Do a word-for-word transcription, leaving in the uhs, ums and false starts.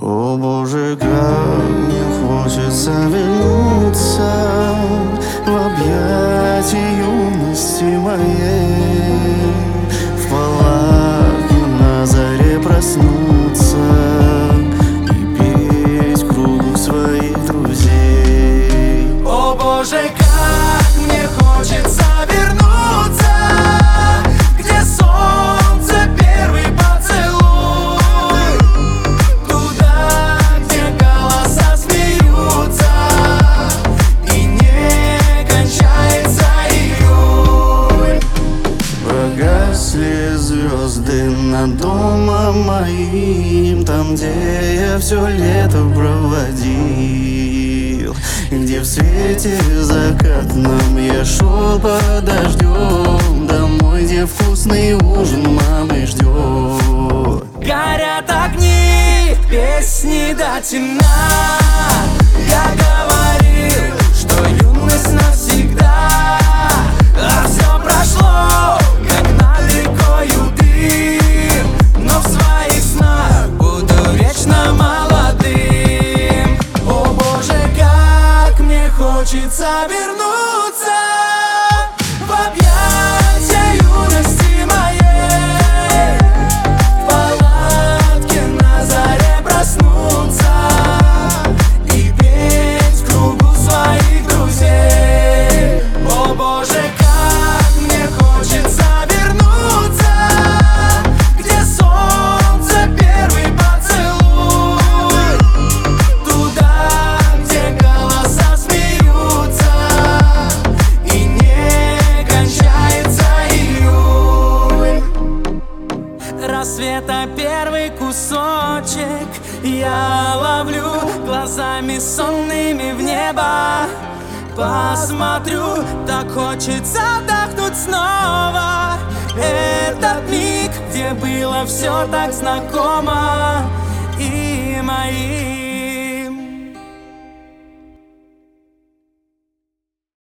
О боже, как мне хочется вернуться в объятия юности моей, в палатке на заре проснуться и петь в кругу своих друзей. О боже, как мне хочется вернуться, где солнце первый поцелуй, туда, где голоса смеются и не кончается июль. Погасли звезды над домом моим, там, где я все лето проводил, где в свете закатном я шел под дождем домой, где вкусный ужин мамы ждет. Горят огни, песни до темна. Я говорил, что юность навсегда, а все прошло, как над рекою дым. Но в своих снах буду вечно молодым. О боже, как мне хочется вернуться в объятия юности моей, в палатке на заре проснуться и петь в кругу своих друзей. О боже, как мне хочется вернуться, где солнце первый поцелуй, туда, где голоса смеются и не кончается июль. Рассвета первый кусочек я ловлю глазами сонными в небо. Посмотрю, так хочется вдохнуть снова этот миг, где было все так знакомо, и мои